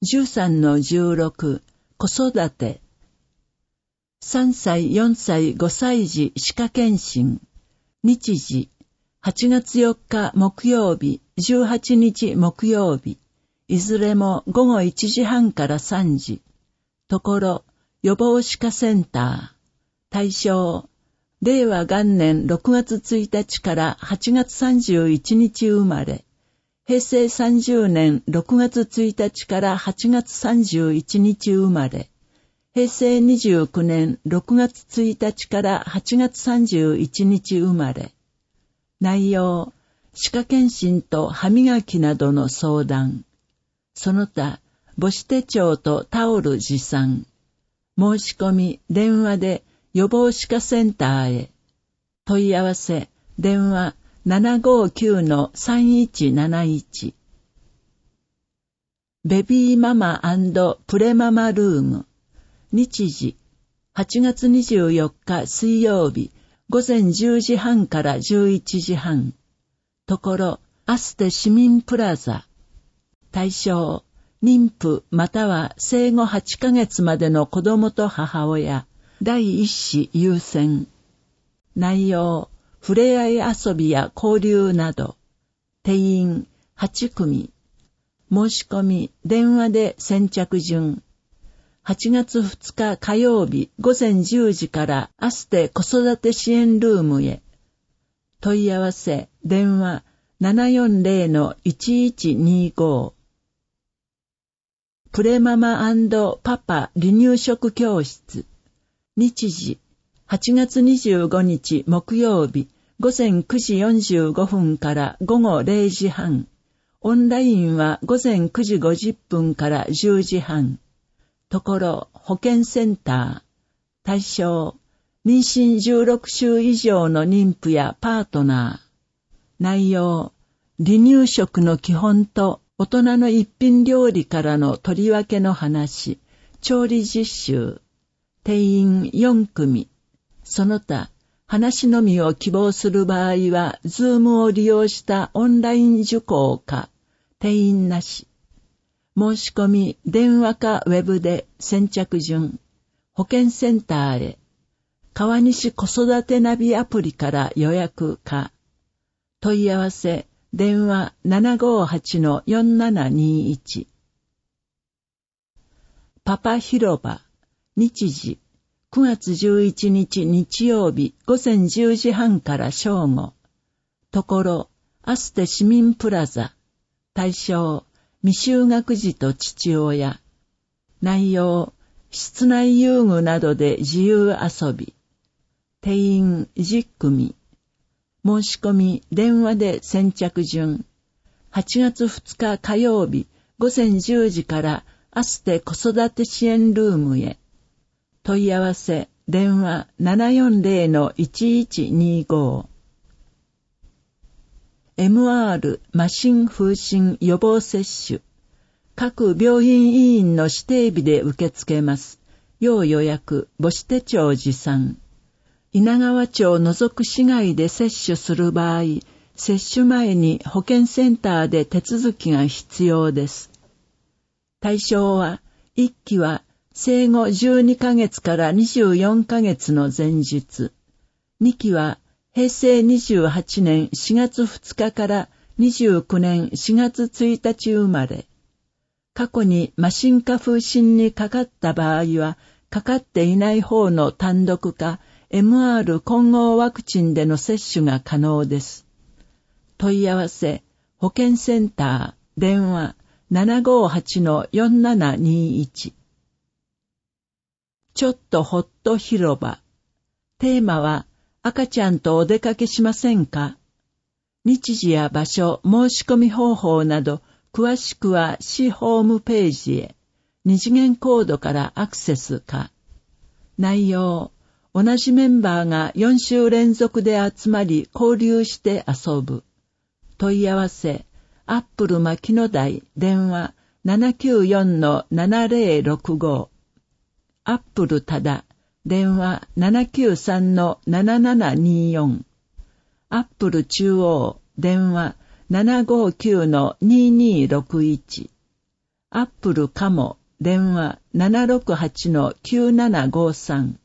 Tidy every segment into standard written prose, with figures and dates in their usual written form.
13-16子育て3歳、4歳、5歳児歯科検診日時8月4日木曜日、18日木曜日いずれも午後1時半から3時ところ予防歯科センター対象令和元年6月1日から8月31日生まれ平成30年6月1日から8月31日生まれ、平成29年6月1日から8月31日生まれ。内容、歯科検診と歯磨きなどの相談。その他、母子手帳とタオル持参。申し込み、電話で予防歯科センターへ。問い合わせ、電話、759-3171ベビーママ&プレママルーム日時8月24日水曜日午前10時半から11時半ところアステ市民プラザ対象妊婦または生後8ヶ月までの子供と母親第一子優先内容触れ合い遊びや交流など、定員8組、申し込み、電話で先着順。8月2日火曜日午前10時からアステ子育て支援ルームへ。問い合わせ、電話 740-1125。プレママ&パパ離乳食教室。日時、8月25日木曜日。午前9時45分から午後0時半。オンラインは午前9時50分から10時半。ところ、保健センター。対象、妊娠16週以上の妊婦やパートナー。内容、離乳食の基本と大人の一品料理からの取り分けの話。調理実習。定員4組。その他、話のみを希望する場合は、ズームを利用したオンライン受講か、定員なし。申し込み、電話かウェブで先着順。保健センターへ。川西子育てナビアプリから予約か。問い合わせ、電話 758-4721。パパ広場、日時。9月11日日曜日午前10時半から正午。ところ、アステ市民プラザ。対象、未就学児と父親。内容、室内遊具などで自由遊び。定員10組。申し込み、電話で先着順。8月2日火曜日午前10時からアステ子育て支援ルームへ。問い合わせ、電話 740-1125。MR 麻疹風疹予防接種。各病院委員の指定日で受け付けます。要予約、母子手帳持参。稲川町除く市外で接種する場合、接種前に保健センターで手続きが必要です。対象は、1期は、生後12ヶ月から24ヶ月の前日。2期は平成28年4月2日から29年4月1日生まれ。過去に麻疹か風疹にかかった場合は、かかっていない方の単独か MR 混合ワクチンでの接種が可能です。問い合わせ、保健センター、電話 758-4721。ちょっとほっと広場。テーマは、赤ちゃんとお出かけしませんか？日時や場所、申し込み方法など、詳しくは市ホームページへ。二次元コードからアクセスか。内容、同じメンバーが4週連続で集まり交流して遊ぶ。問い合わせ、アップル牧野台、電話 794-7065。アップルただ、電話 793-7724。アップル中央、電話 759-2261。 アップルカモ、電話 768-9753。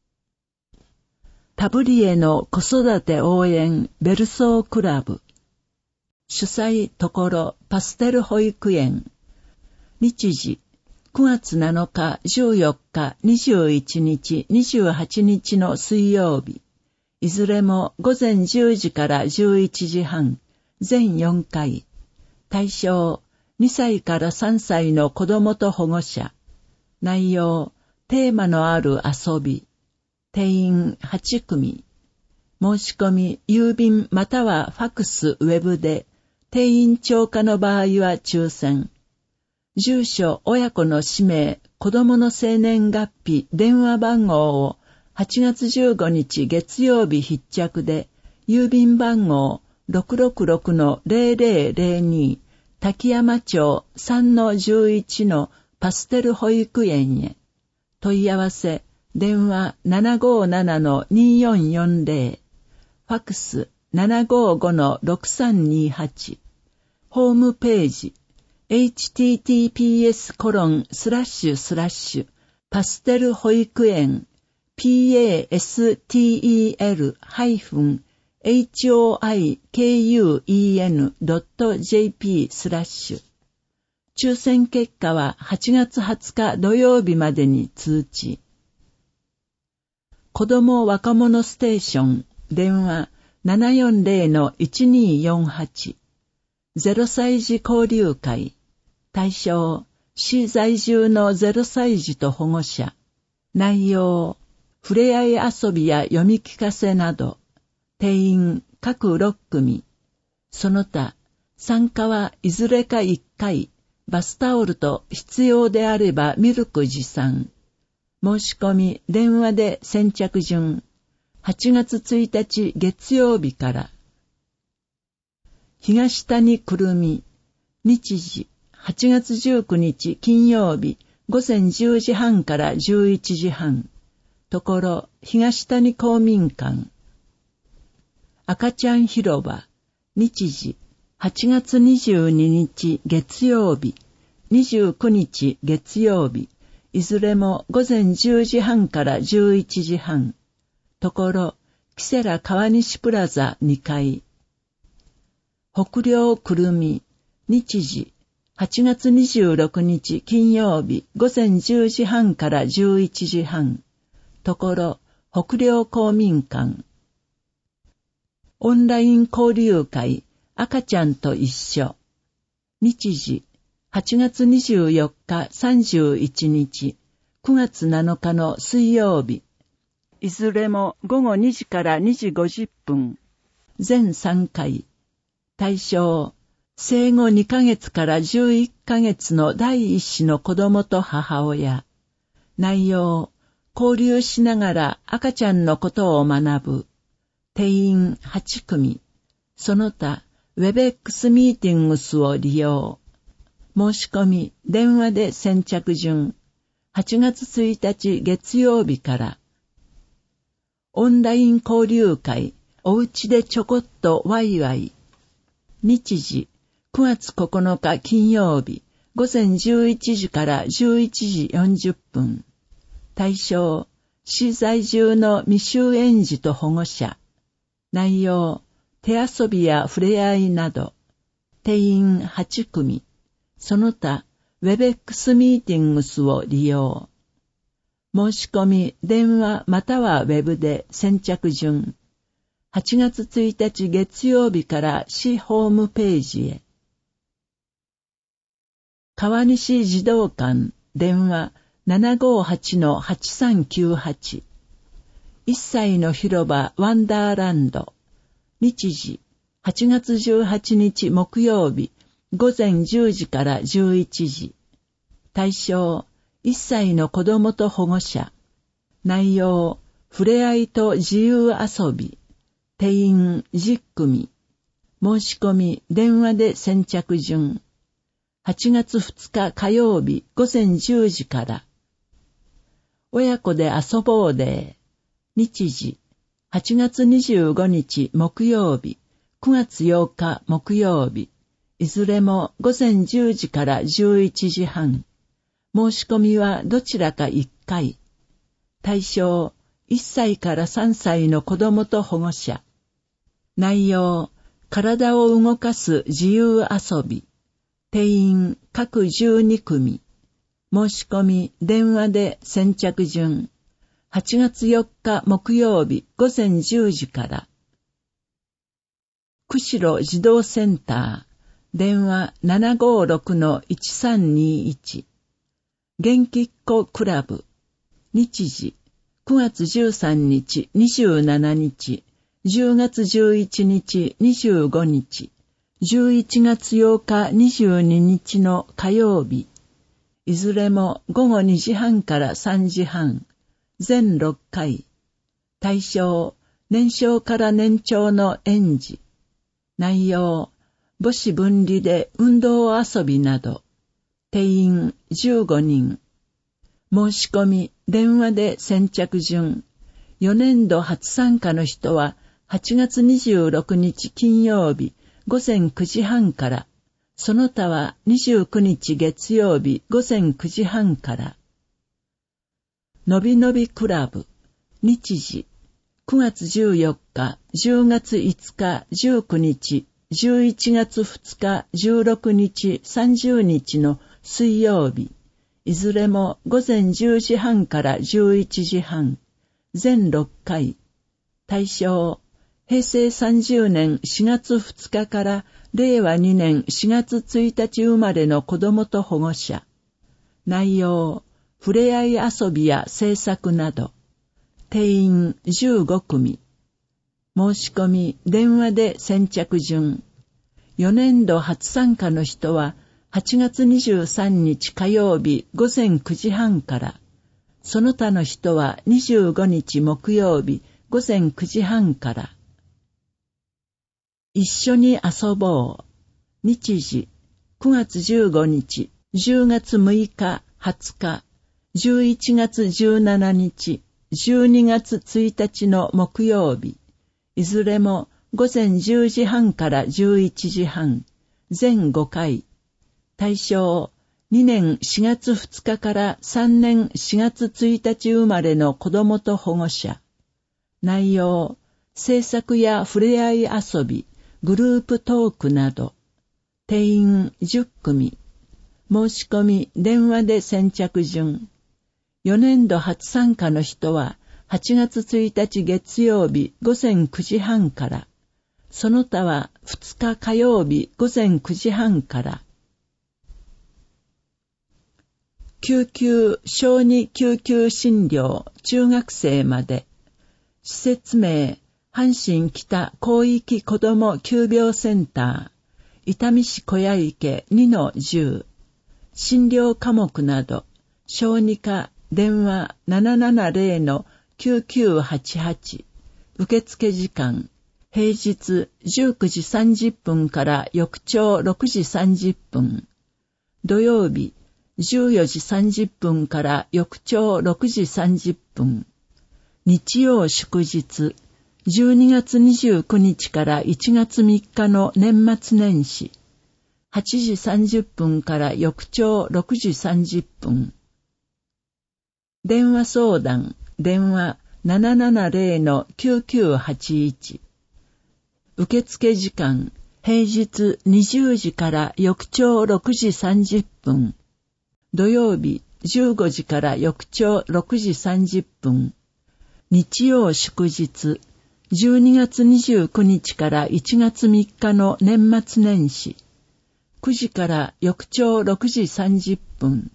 タブリエの子育て応援ベルソークラブ。主催ところパステル保育園。日時9月7日、14日、21日、28日の水曜日。いずれも午前10時から11時半、全4回。対象、2歳から3歳の子供と保護者。内容、テーマのある遊び。定員8組。申し込み、郵便またはファクス、ウェブで、定員超過の場合は抽選。住所、親子の氏名、子供の生年月日、電話番号を8月15日月曜日必着で、郵便番号 666-0002 滝山町 3-11 のパステル保育園へ。問い合わせ、電話 757-2440、ファクス 755-6328、ホームページ、https:// パステル保育園 pastel-hoikuen.jp/ 抽選結果は8月20日土曜日までに通知。子ども若者ステーション電話 740-1248 0歳児交流会対象市在住の0歳児と保護者内容触れ合い遊びや読み聞かせなど定員各6組その他参加はいずれか1回バスタオルと必要であればミルク持参申し込み電話で先着順8月1日月曜日から東谷くるみ日時8月19日金曜日午前10時半から11時半ところ東谷公民館赤ちゃん広場日時8月22日月曜日29日月曜日いずれも午前10時半から11時半。ところ、キセラ川西プラザ2階。北陵くるみ、日時、8月26日金曜日午前10時半から11時半。ところ、北陵公民館。オンライン交流会、赤ちゃんと一緒。日時、8月24日31日、9月7日の水曜日。いずれも午後2時から2時50分。全3回。対象、生後2ヶ月から11ヶ月の第一子の子供と母親。内容、交流しながら赤ちゃんのことを学ぶ。定員8組。その他、ウェベックスミーティングスを利用。申し込み、電話で先着順。8月1日月曜日から。オンライン交流会、おうちでちょこっとワイワイ。日時、9月9日金曜日、午前11時から11時40分。対象、市在住の未就園児と保護者。内容、手遊びや触れ合いなど。定員8組。その他、ウェベックスミーティングスを利用。申し込み、電話またはウェブで先着順。8月1日月曜日から市ホームページへ。川西児童館、電話 758-8398。1歳の広場ワンダーランド。日時、8月18日木曜日。午前10時から11時。対象、1歳の子供と保護者。内容、触れ合いと自由遊び。定員10組。申し込み、電話で先着順。8月2日火曜日午前10時から。親子で遊ぼうデー。日時、8月25日木曜日、9月8日木曜日。 いずれも午前10時から11時半。申し込みはどちらか1回。対象、1歳から3歳の子供と保護者。内容、体を動かす自由遊び。定員各12組。申し込み電話で先着順。8月4日木曜日午前10時から。釧路児童センター。電話 756-1321。元気っ子クラブ。日時、9月13日、27日、10月11日、25日、11月8日、22日の火曜日。いずれも午後2時半から3時半。全6回。対象、年少から年長の園児。内容、母子分離で運動遊びなど。定員15人。申し込み、電話で先着順。4年度初参加の人は8月26日金曜日午前9時半から、その他は29日月曜日午前9時半から。のびのびクラブ。日時、9月14日、10月5日、19日、11月2日、16日、30日の水曜日。いずれも午前10時半から11時半。全6回。対象、平成30年4月2日から令和2年4月1日生まれの子供と保護者。内容、触れ合い遊びや制作など。定員15組。申し込み、電話で先着順。4年度初参加の人は8月23日火曜日午前9時半から、その他の人は25日木曜日午前9時半から。一緒に遊ぼう。日時、9月15日、10月6日、20日、11月17日、12月1日の木曜日。いずれも午前10時半から11時半。全5回。対象、2年4月2日から3年4月1日生まれの子供と保護者。内容、制作や触れ合い遊び、グループトークなど。定員10組。申し込み、電話で先着順。4年度初参加の人は8月1日月曜日午前9時半から、その他は2日火曜日午前9時半から。小児救急診療中学生まで。施設名、阪神北広域子ども急病センター、伊丹市小屋池 2-10。診療科目など、小児科、電話 770-9988。受付時間、平日19時30分から翌朝6時30分。土曜日、14時30分から翌朝6時30分。日曜祝日、12月29日から1月3日の年末年始。8時30分から翌朝6時30分。電話相談、電話 770-9981。受付時間、平日20時から翌朝6時30分。土曜日15時から翌朝6時30分。日曜祝日、12月29日から1月3日の年末年始。9時から翌朝6時30分。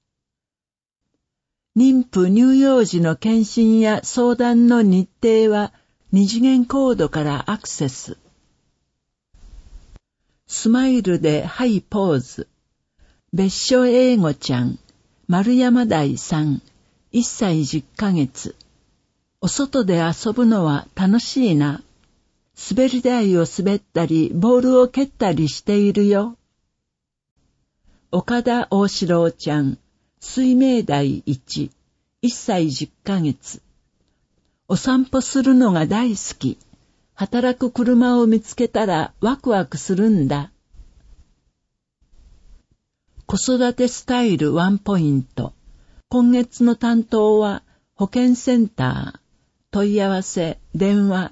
妊婦乳幼児の検診や相談の日程は2次元コードからアクセス。スマイルでハイポーズ。別所英語ちゃん、丸山台さん、1歳10ヶ月。お外で遊ぶのは楽しいな。滑り台を滑ったり、ボールを蹴ったりしているよ。岡田大志郎ちゃん、水明台1、1歳10ヶ月。お散歩するのが大好き。働く車を見つけたらワクワクするんだ。 子育てスタイルワンポイント。今月の担当は保健センター。問い合わせ電話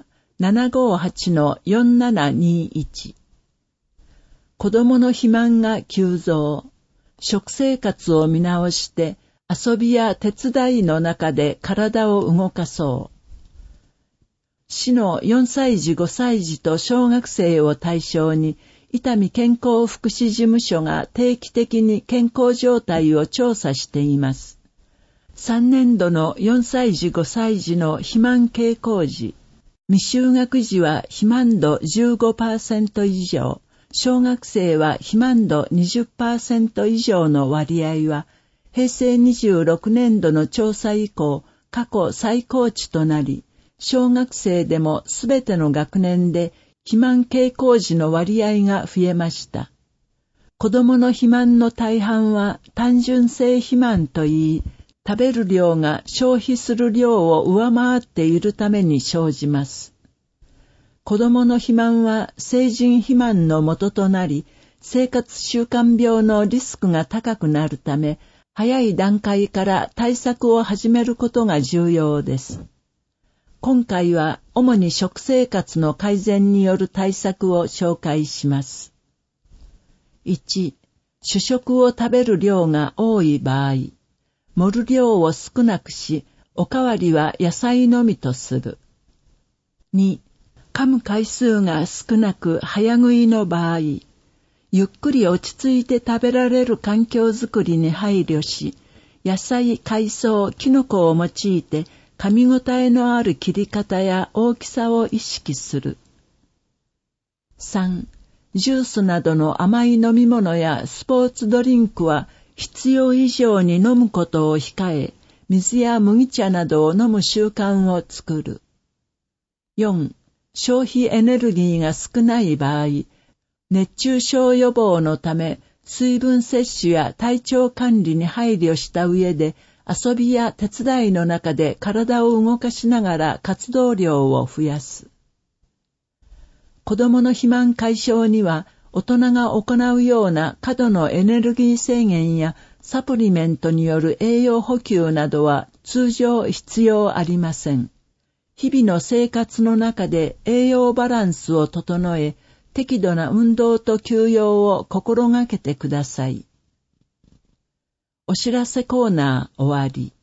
758-4721。子供の肥満が急増。食生活を見直して遊びや手伝いの中で体を動かそう。市の4歳児5歳児と小学生を対象に伊丹健康福祉事務所が定期的に健康状態を調査しています。3年度の4歳児5歳児の肥満傾向時、未就学児は肥満度 15% 以上、小学生は肥満度 20% 以上の割合は、平成26年度の調査以降、過去最高値となり、小学生でもすべての学年で肥満傾向時の割合が増えました。子供の肥満の大半は単純性肥満といい、食べる量が消費する量を上回っているために生じます。子供の肥満は成人肥満の元となり、生活習慣病のリスクが高くなるため、早い段階から対策を始めることが重要です。今回は主に食生活の改善による対策を紹介します。1、主食を食べる量が多い場合、盛る量を少なくし、おかわりは野菜のみとする。2、噛む回数が少なく早食いの場合、ゆっくり落ち着いて食べられる環境づくりに配慮し、野菜、海藻、キノコを用いて噛み応えのある切り方や大きさを意識する。3、ジュースなどの甘い飲み物やスポーツドリンクは必要以上に飲むことを控え、水や麦茶などを飲む習慣を作る。4、消費エネルギーが少ない場合、熱中症予防のため、水分摂取や体調管理に配慮した上で、遊びや手伝いの中で体を動かしながら活動量を増やす。子供の肥満解消には、大人が行うような過度のエネルギー制限やサプリメントによる栄養補給などは通常必要ありません。日々の生活の中で栄養バランスを整え、適度な運動と休養を心がけてください。お知らせコーナー終わり。